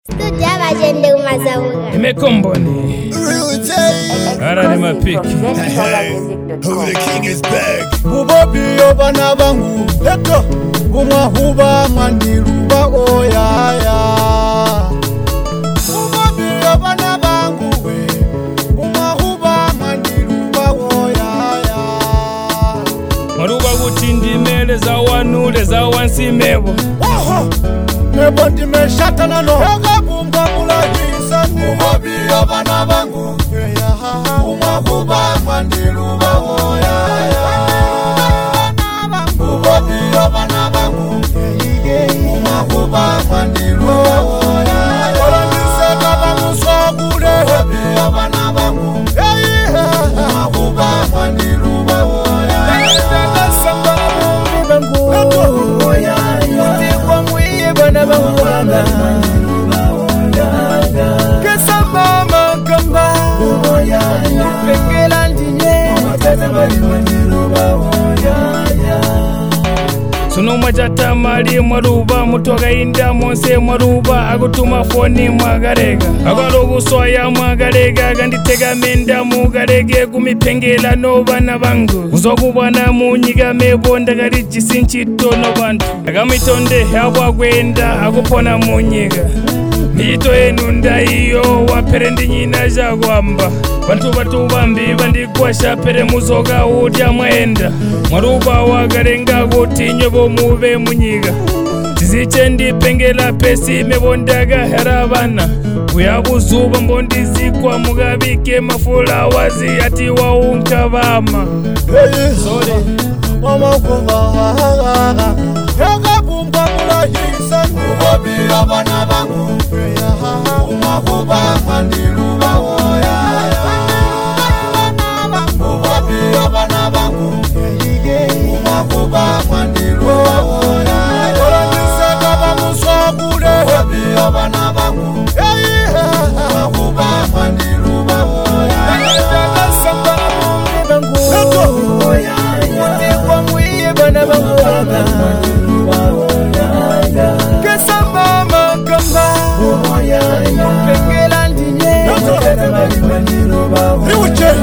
Studia bagende umazabuga. Imekomboni. Ara ni mapiki. Who the king is back. Bubobi obana bangu Eko Umwahuba mandiruba oyaya Bubobi obana bangu we Umwahuba mandiruba oyaya Maruba gutindi mele za wanule za wansimebo. Waho Nebo ndime shatana no Ega bumba mula hisa Bubobi obana bangu Umwahuba mandiruba oyaya Bubobi obana bangu Umwahuba mandiruba oyaya Olondiseka bamusogule Bubobi obana bangu Umwahuba mandiruba oyaya Ndeka samba bumbi bangu Mutikwa mwiye bana bangu Kesa mama kamba Pengela ndinye Suno majata mali maruba mutoga inda monse maruba agutuma foni mwagarega agalo guswaya mwagarega ganditega menda mugarege gumipengela no bana bangu uzokubana munyiga mebonda gari jisinchito no bantu agamitonde yabwa gwenda agupona munyiga Mito enunda iyo waperendi nyina jagwamba Bantu bambi bandikwasha pere muzoga udya mwenda Mwaruba wagarenga gutinyo bo mube munyiga Tiziche ndipengela pesi mebondaga herabana Uyabuzuba mbondizi kwa mugabike mafula wazi ati waunka bama Sorry Mama kuva Hega bumba mula hisa Bubobi obana bangu Umwahuba mandiruba oyaya Bubobi obana bangu Umwahuba mandiruba oyaya Olondiseka bamusogule Bubobi obana bangu Umwahuba mandiruba oyaya Ndeka samba bumbi bangu Mutikwa mwiye bana bangu Kesa mama kamba Pengela ndinye Riuche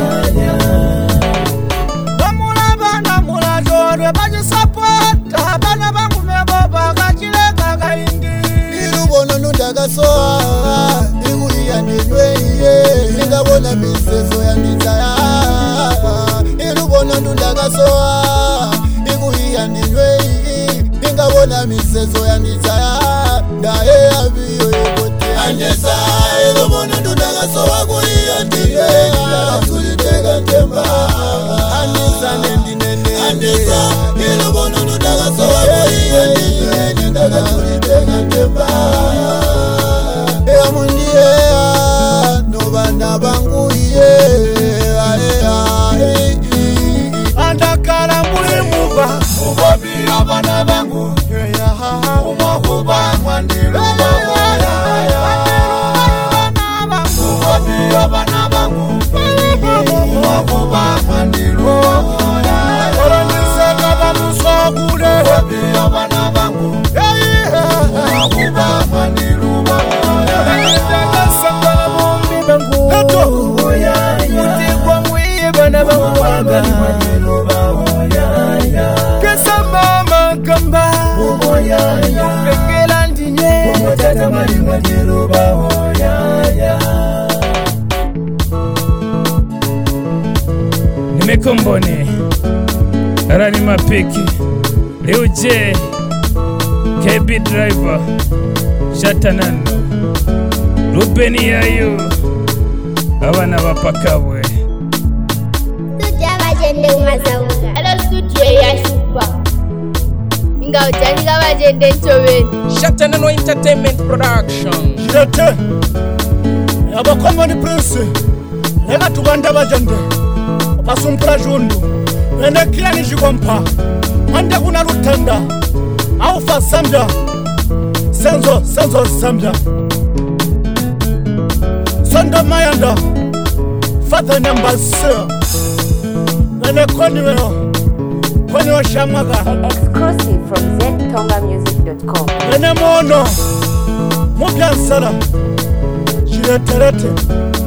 Bamula bana mula dore Baji sapota Bana bangu meboba Kachile kaka indi Irubono nundaga soa Igu iya nidwe iye Ningabona miseso ya nitaya Irubono nundaga soa Igu iya nidwe iye Ningabona miseso ya nitaya Dae abiyo yekote Anyesa Irubono nundaga soa Kuiya nidwe Nindaka tulitega temba Anisa nendi nene Anyesa Irubono nundaga soa Kuiya nidwe Nindaka tulitega temba Ea mundiye Nobana bangu ye Andakala muli muba Bubobi obana bangu Umwahuba mandiruba Bubobi obana bangu Umwahuba mandiruba Olondiseka bamusogule Bubobi obana bangu Umwahuba mandiruba Ndeka samba bumbi bangu Mutikwa mwiye bana bangu Kesa mama kamba Pengela ndinye Nimekomboni. Ara ni mapiki. Liuje KB driver Shatanano Rubeni yayo Abana bapakabwe Studia bagende umazabuga. Hello studio ya super. Inga ujaniga bagende nchobeni. Shatanano Entertainment Production. Jirete Abakomoni Prince Lega tubanda bajende Basumpra jundu Wene kia nijikompa Mande kuna rutenda Aufa Zambia Senzo Zambia Sondo Mayanda Father number sir Wene koni weo Shamaga Exclusive from ZTongamusic.com. Wene mono mupya nsala chireterete